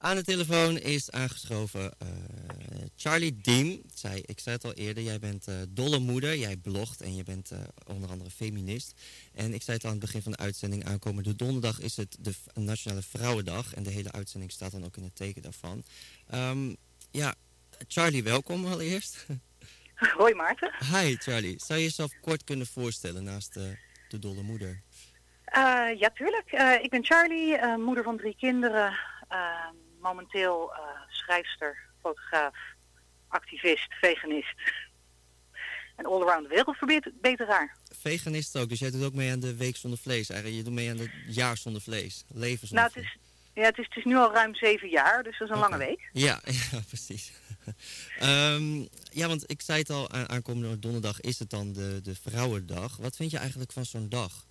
Aan de telefoon is aangeschoven Charlie Diem. Ik zei het al eerder, jij bent dolle moeder, jij blogt en je bent onder andere feminist. En ik zei het al aan het begin van de uitzending, aankomende donderdag is het de Nationale Vrouwendag. En de hele uitzending staat dan ook in het teken daarvan. Charlie, welkom allereerst. Hoi Maarten. Hi Charlie, zou je jezelf kort kunnen voorstellen naast de dolle moeder? Ja, tuurlijk. Ik ben Charlie, moeder van 3 kinderen. Momenteel schrijfster, fotograaf, activist, veganist. En all-around wereldverbeteraar. Veganist ook, dus jij doet ook mee aan de Week Zonder Vlees. Eigenlijk, je doet mee aan het Jaar Zonder Vlees. Leven zonder vlees. Het is nu al ruim 7 jaar, dus dat is een lange week. Ja, precies. Want ik zei het al, aankomende donderdag is het dan de Vrouwendag. Wat vind je eigenlijk van zo'n dag?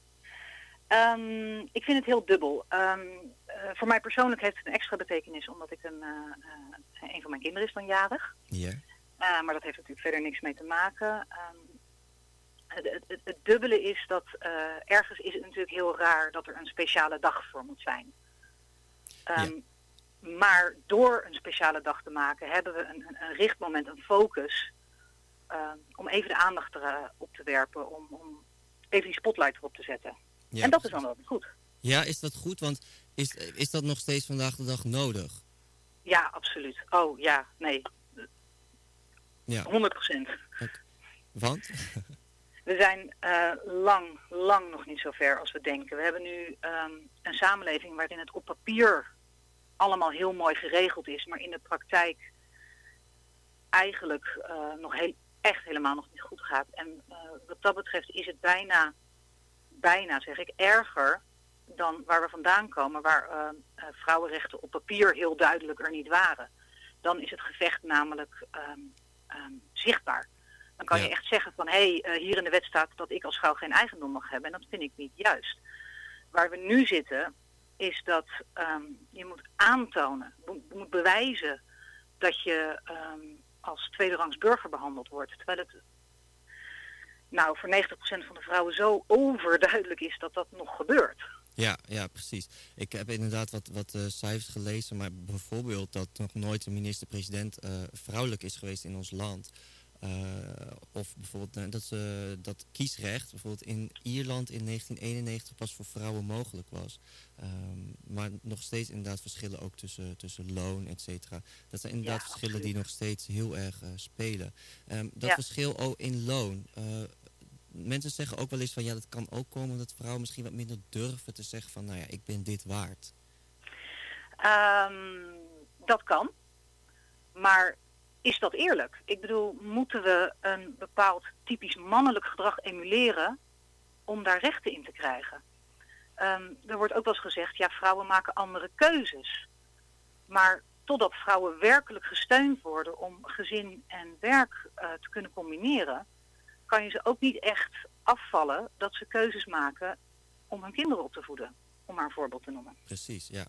Ik vind het heel dubbel. Voor mij persoonlijk heeft het een extra betekenis, omdat ik een van mijn kinderen is dan jarig. Ja. Maar dat heeft natuurlijk verder niks mee te maken. Het dubbele is dat ergens is het natuurlijk heel raar dat er een speciale dag voor moet zijn. Maar door een speciale dag te maken hebben we een richtmoment, een focus, om even de aandacht erop te werpen, om even die spotlight erop te zetten. Ja, en dat is dan wel goed. Ja, is dat goed? Want is dat nog steeds vandaag de dag nodig? Ja, absoluut. Oh, ja, nee. Ja. 100%. Okay. Want? We zijn lang nog niet zo ver als we denken. We hebben nu een samenleving waarin het op papier allemaal heel mooi geregeld is, maar in de praktijk eigenlijk echt helemaal nog niet goed gaat. En wat dat betreft is het bijna zeg ik, erger dan waar we vandaan komen, waar vrouwenrechten op papier heel duidelijk er niet waren. Dan is het gevecht namelijk zichtbaar. Dan kan je echt zeggen van, hier in de wet staat dat ik als vrouw geen eigendom mag hebben. En dat vind ik niet juist. Waar we nu zitten, is dat je moet aantonen, moet bewijzen dat je als tweederangs burger behandeld wordt. Terwijl het voor 90% van de vrouwen zo overduidelijk is dat dat nog gebeurt. Ja, precies. Ik heb inderdaad wat cijfers gelezen, maar bijvoorbeeld dat nog nooit een minister-president vrouwelijk is geweest in ons land. Of bijvoorbeeld dat kiesrecht bijvoorbeeld in Ierland in 1991 pas voor vrouwen mogelijk was. Maar nog steeds inderdaad verschillen ook tussen loon, et cetera. Dat zijn inderdaad verschillen die nog steeds heel erg spelen. Verschil in loon. Mensen zeggen ook wel eens van dat kan ook komen dat vrouwen misschien wat minder durven te zeggen van ik ben dit waard. Dat kan. Maar is dat eerlijk? Ik bedoel, moeten we een bepaald typisch mannelijk gedrag emuleren om daar rechten in te krijgen? Er wordt ook wel eens gezegd, vrouwen maken andere keuzes. Maar totdat vrouwen werkelijk gesteund worden om gezin en werk te kunnen combineren, kan je ze ook niet echt afvallen dat ze keuzes maken om hun kinderen op te voeden. Om maar een voorbeeld te noemen. Precies, ja.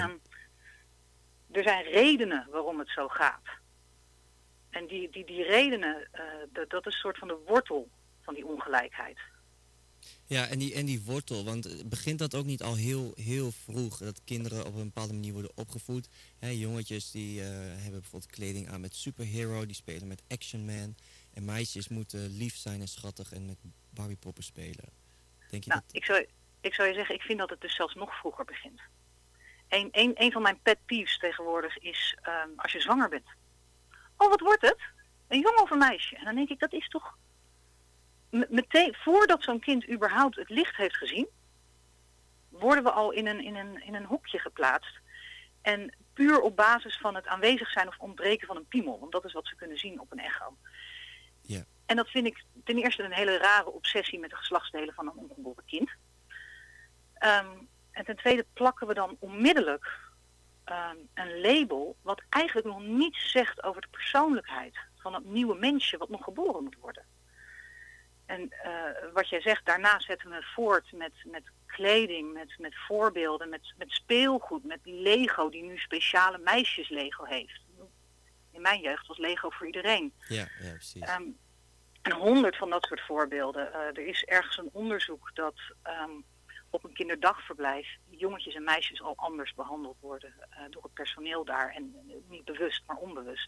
Er zijn redenen waarom het zo gaat. En die redenen, dat is een soort van de wortel van die ongelijkheid. Ja, en die wortel, want begint dat ook niet al heel vroeg, dat kinderen op een bepaalde manier worden opgevoed? Jongetjes die hebben bijvoorbeeld kleding aan met superhero, die spelen met Action Man. En meisjes moeten lief zijn en schattig en met Barbiepoppen spelen. Denk je dat? Ik zou je zeggen, ik vind dat het dus zelfs nog vroeger begint. Een van mijn pet peeves tegenwoordig is als je zwanger bent. Oh, wat wordt het? Een jongen of een meisje? En dan denk ik, dat is toch meteen, voordat zo'n kind überhaupt het licht heeft gezien, worden we al in een hokje geplaatst. En puur op basis van het aanwezig zijn of ontbreken van een piemel. Want dat is wat ze kunnen zien op een echo. Ja. En dat vind ik ten eerste een hele rare obsessie met de geslachtsdelen van een ongeboren kind. En ten tweede plakken we dan onmiddellijk een label wat eigenlijk nog niets zegt over de persoonlijkheid van het nieuwe mensje wat nog geboren moet worden. En wat jij zegt, daarna zetten we voort met kleding, met voorbeelden, met speelgoed, met Lego die nu speciale meisjes Lego heeft. In mijn jeugd was Lego voor iedereen. Ja, precies. En 100 van dat soort voorbeelden. Er is ergens een onderzoek dat op een kinderdagverblijf jongetjes en meisjes al anders behandeld worden door het personeel daar. En niet bewust, maar onbewust.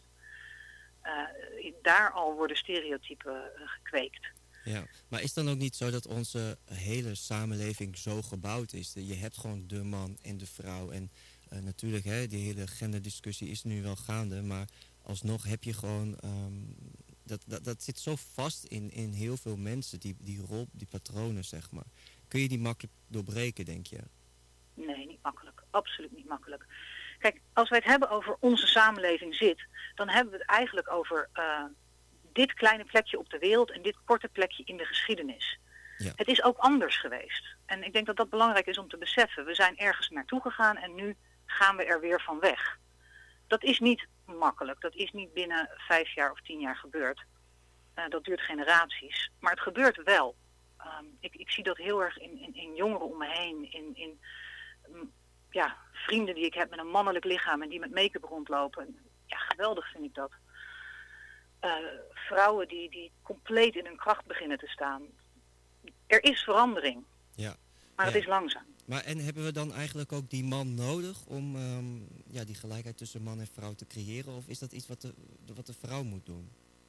Daar al worden stereotypen gekweekt. Ja, maar is dan ook niet zo dat onze hele samenleving zo gebouwd is? Je hebt gewoon de man en de vrouw. En natuurlijk, die hele genderdiscussie is nu wel gaande. Maar alsnog heb je gewoon... Dat zit zo vast in heel veel mensen, die rol, die patronen, zeg maar. Kun je die makkelijk doorbreken, denk je? Nee, niet makkelijk. Absoluut niet makkelijk. Kijk, als wij het hebben over onze samenleving zit, dan hebben we het eigenlijk over dit kleine plekje op de wereld en dit korte plekje in de geschiedenis. Ja. Het is ook anders geweest. En ik denk dat dat belangrijk is om te beseffen. We zijn ergens naartoe gegaan en nu gaan we er weer van weg. Dat is niet makkelijk. Dat is niet binnen 5 jaar of 10 jaar gebeurd. Dat duurt generaties. Maar het gebeurt wel. Ik zie dat heel erg in jongeren om me heen. In vrienden die ik heb met een mannelijk lichaam en die met make-up rondlopen. Ja, geweldig vind ik dat. Vrouwen die compleet in hun kracht beginnen te staan. Er is verandering. Ja. Maar het is langzaam. Maar en hebben we dan eigenlijk ook die man nodig om die gelijkheid tussen man en vrouw te creëren? Of is dat iets wat de vrouw moet doen?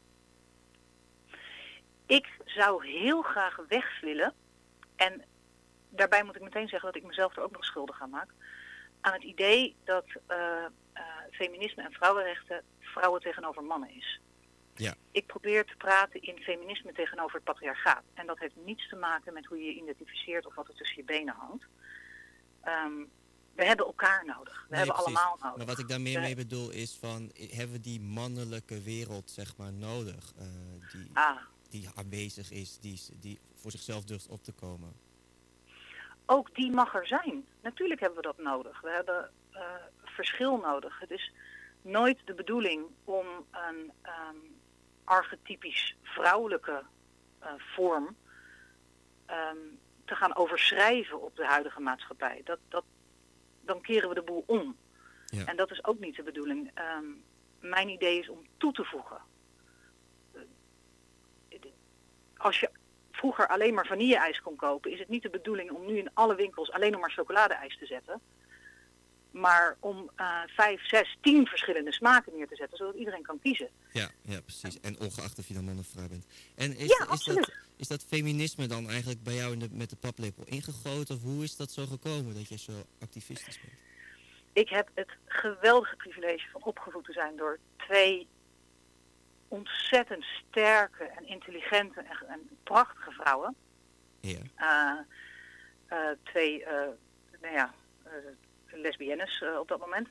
Ik zou heel graag weg willen. En daarbij moet ik meteen zeggen dat ik mezelf er ook nog schuldig aan maak. Aan het idee dat feminisme en vrouwenrechten vrouwen tegenover mannen is. Ja. Ik probeer te praten in feminisme tegenover het patriarchaat. En dat heeft niets te maken met hoe je je identificeert of wat er tussen je benen hangt. We hebben elkaar nodig. We hebben precies. Allemaal nodig. Maar wat ik daar meer mee bedoel is van, hebben we die mannelijke wereld, zeg maar, nodig? Die aanwezig is, die voor zichzelf durft op te komen. Ook die mag er zijn. Natuurlijk hebben we dat nodig. We hebben verschil nodig. Het is nooit de bedoeling om een archetypisch vrouwelijke vorm te gaan overschrijven op de huidige maatschappij. Dan keren we de boel om. Ja. En dat is ook niet de bedoeling. Mijn idee is om toe te voegen. Als je vroeger alleen maar vanille-ijs kon kopen, is het niet de bedoeling om nu in alle winkels alleen nog maar chocolade-ijs te zetten. Maar om 5, 6, 10 verschillende smaken neer te zetten, zodat iedereen kan kiezen. Ja, precies. En ongeacht of je dan man of vrouw bent. En is dat feminisme dan eigenlijk bij jou met de paplepel ingegoten? Of hoe is dat zo gekomen dat jij zo activistisch bent? Ik heb het geweldige privilege van opgevoed te zijn door 2 ontzettend sterke en intelligente en prachtige vrouwen. Ja. 2 lesbiennes op dat moment.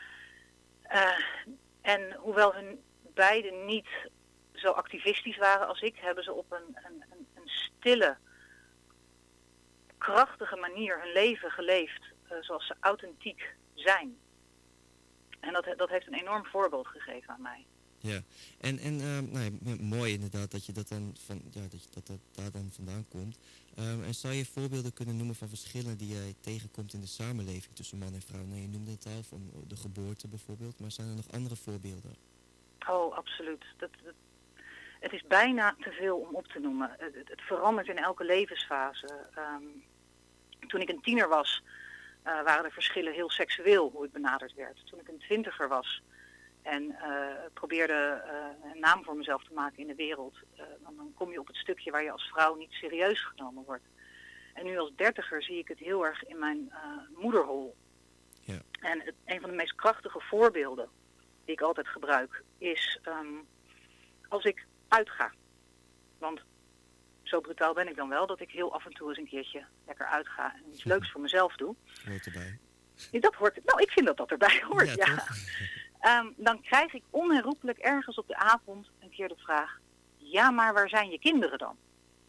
En hoewel hun beiden niet zo activistisch waren als ik, hebben ze op een stille, krachtige manier hun leven geleefd zoals ze authentiek zijn. En dat heeft een enorm voorbeeld gegeven aan mij. Ja, en mooi inderdaad dat je dat dan dat daar dan vandaan komt. En zou je voorbeelden kunnen noemen van verschillen die jij tegenkomt in de samenleving tussen man en vrouw? Nou, je noemde het al, van de geboorte bijvoorbeeld, maar zijn er nog andere voorbeelden? Oh, absoluut. Het is bijna te veel om op te noemen. Het verandert in elke levensfase. Toen ik een tiener was, waren er verschillen heel seksueel hoe ik benaderd werd. Toen ik een 20er was en probeerde een naam voor mezelf te maken in de wereld, dan kom je op het stukje waar je als vrouw niet serieus genomen wordt. En nu als 30er zie ik het heel erg in mijn moederrol. Ja. En een van de meest krachtige voorbeelden die ik altijd gebruik is als ik uitga. Want zo brutaal ben ik dan wel dat ik heel af en toe eens een keertje lekker uitga en iets leuks voor mezelf doe. Hoort erbij. Dat hoort, nou, ik vind dat erbij hoort, ja. Dan krijg ik onherroepelijk ergens op de avond een keer de vraag, ja, maar waar zijn je kinderen dan?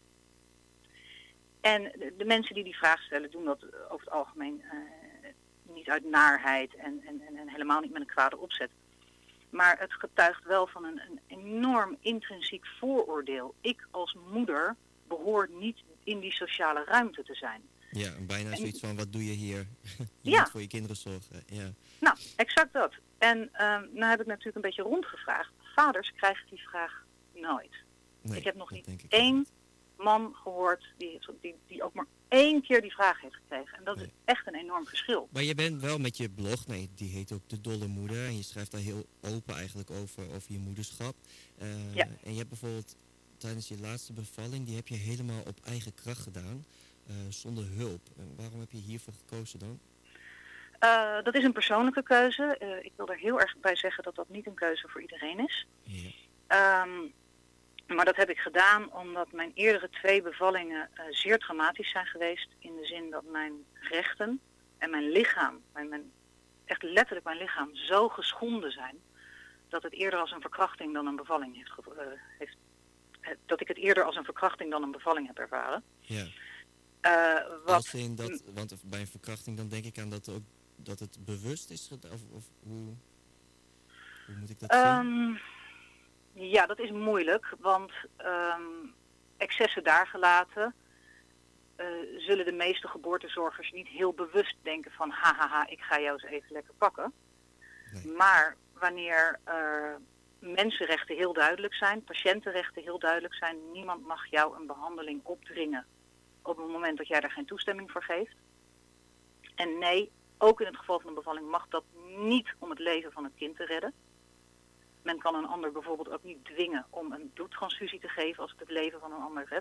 En de mensen die vraag stellen doen dat over het algemeen niet uit naarheid en helemaal niet met een kwade opzet. Maar het getuigt wel van een enorm intrinsiek vooroordeel. Ik als moeder behoor niet in die sociale ruimte te zijn. Ja, bijna zoiets van, wat doe je hier? Je moet voor je kinderen zorgen. Ja. Nou, exact dat. En nou heb ik natuurlijk een beetje rondgevraagd. Vaders krijgen die vraag nooit. Nee, ik heb nog niet één man gehoord die ook maar 1 keer die vraag heeft gekregen. En dat is echt een enorm verschil. Maar je bent wel met je blog, die heet ook De Dolle Moeder. En je schrijft daar heel open eigenlijk over je moederschap. En je hebt bijvoorbeeld tijdens je laatste bevalling, die heb je helemaal op eigen kracht gedaan. Zonder hulp. Waarom heb je hiervoor gekozen dan? Dat is een persoonlijke keuze. Ik wil er heel erg bij zeggen dat dat niet een keuze voor iedereen is. Ja. Maar dat heb ik gedaan omdat mijn eerdere 2 bevallingen zeer traumatisch zijn geweest. In de zin dat mijn rechten en mijn lichaam, echt letterlijk mijn lichaam, zo geschonden zijn. Dat het eerder als een verkrachting dan een bevalling dat ik het eerder als een verkrachting dan een bevalling heb ervaren. Ja. Want bij een verkrachting dan denk ik aan dat het bewust is gedaan, of hoe moet ik dat zien? Ja, dat is moeilijk, want excessen daar gelaten zullen de meeste geboortezorgers niet heel bewust denken van ik ga jou eens even lekker pakken. Nee. Maar wanneer mensenrechten heel duidelijk zijn, patiëntenrechten heel duidelijk zijn, niemand mag jou een behandeling opdringen op het moment dat jij daar geen toestemming voor geeft. En nee, ook in het geval van een bevalling mag dat niet om het leven van het kind te redden. Men kan een ander bijvoorbeeld ook niet dwingen om een bloedtransfusie te geven als het leven van een ander redt.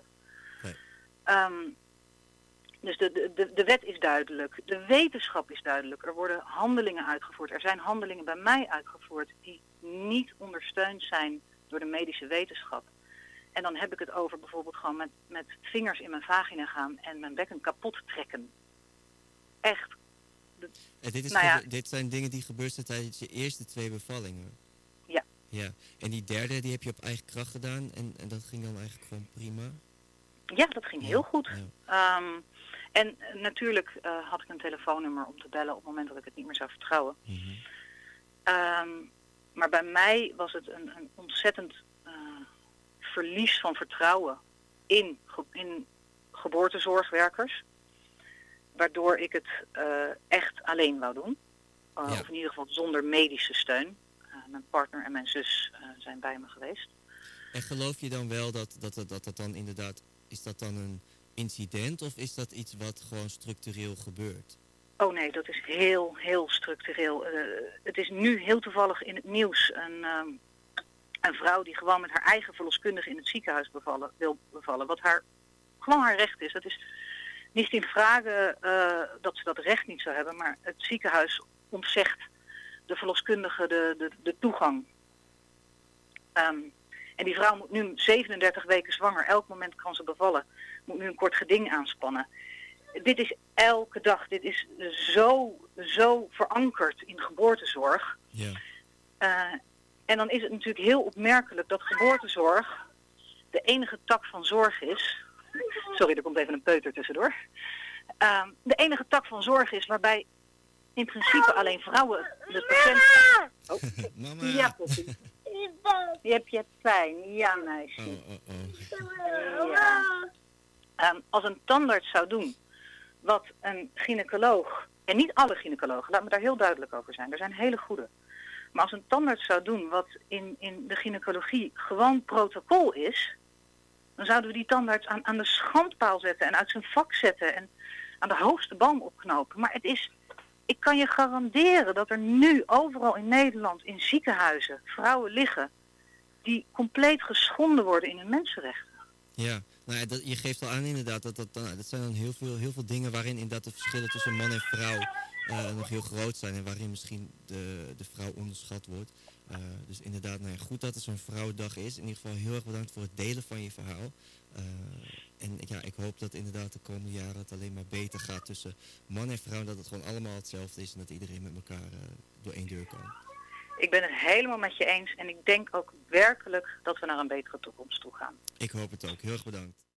Nee. Dus de wet is duidelijk. De wetenschap is duidelijk. Er worden handelingen uitgevoerd. Er zijn handelingen bij mij uitgevoerd die niet ondersteund zijn door de medische wetenschap. En dan heb ik het over bijvoorbeeld gewoon met vingers in mijn vagina gaan en mijn bekken kapot trekken. Echt. Dit zijn dingen die gebeurd zijn tijdens je eerste 2 bevallingen. Ja. En die derde, die heb je op eigen kracht gedaan en dat ging dan eigenlijk gewoon prima? Ja, dat ging heel goed. Ja. En natuurlijk had ik een telefoonnummer om te bellen op het moment dat ik het niet meer zou vertrouwen. Mm-hmm. Maar bij mij was het een ontzettend verlies van vertrouwen in geboortezorgwerkers. Waardoor ik het echt alleen wou doen. Of in ieder geval zonder medische steun. Mijn partner en mijn zus zijn bij me geweest. En geloof je dan wel dat dan inderdaad, is dat dan een incident of is dat iets wat gewoon structureel gebeurt? Oh nee, dat is heel, heel structureel. Het is nu heel toevallig in het nieuws een vrouw die gewoon met haar eigen verloskundige in het ziekenhuis wil bevallen. Wat gewoon haar recht is. Dat is niet in vragen dat ze dat recht niet zou hebben, maar het ziekenhuis ontzegt de verloskundige de toegang. En die vrouw moet nu 37 weken zwanger, elk moment kan ze bevallen, moet nu een kort geding aanspannen. Dit is elke dag, dit is zo verankerd in geboortezorg. Ja. En dan is het natuurlijk heel opmerkelijk dat geboortezorg de enige tak van zorg is. Sorry, er komt even een peuter tussendoor. De enige tak van zorg is waarbij in principe alleen vrouwen de patiënt... Oh. Mama. Ja, Poppie. Je hebt pijn. Ja, meisje. Ja. Als een tandarts zou doen wat een gynaecoloog, en niet alle gynaecologen, laat me daar heel duidelijk over zijn, er zijn hele goede. Maar als een tandarts zou doen wat in de gynaecologie gewoon protocol is, dan zouden we die tandarts aan de schandpaal zetten en uit zijn vak zetten en aan de hoogste boom opknopen. Maar ik kan je garanderen dat er nu overal in Nederland in ziekenhuizen vrouwen liggen die compleet geschonden worden in hun mensenrechten. Ja, je geeft al aan inderdaad dat zijn dan heel veel dingen waarin inderdaad de verschillen tussen man en vrouw nog heel groot zijn en waarin misschien de vrouw onderschat wordt. Dus inderdaad, goed dat het zo'n vrouwendag is. In ieder geval heel erg bedankt voor het delen van je verhaal. En ja, ik hoop dat inderdaad de komende jaren het alleen maar beter gaat tussen man en vrouw. Dat het gewoon allemaal hetzelfde is en dat iedereen met elkaar door één deur kan. Ik ben het helemaal met je eens en ik denk ook werkelijk dat we naar een betere toekomst toe gaan. Ik hoop het ook. Heel erg bedankt.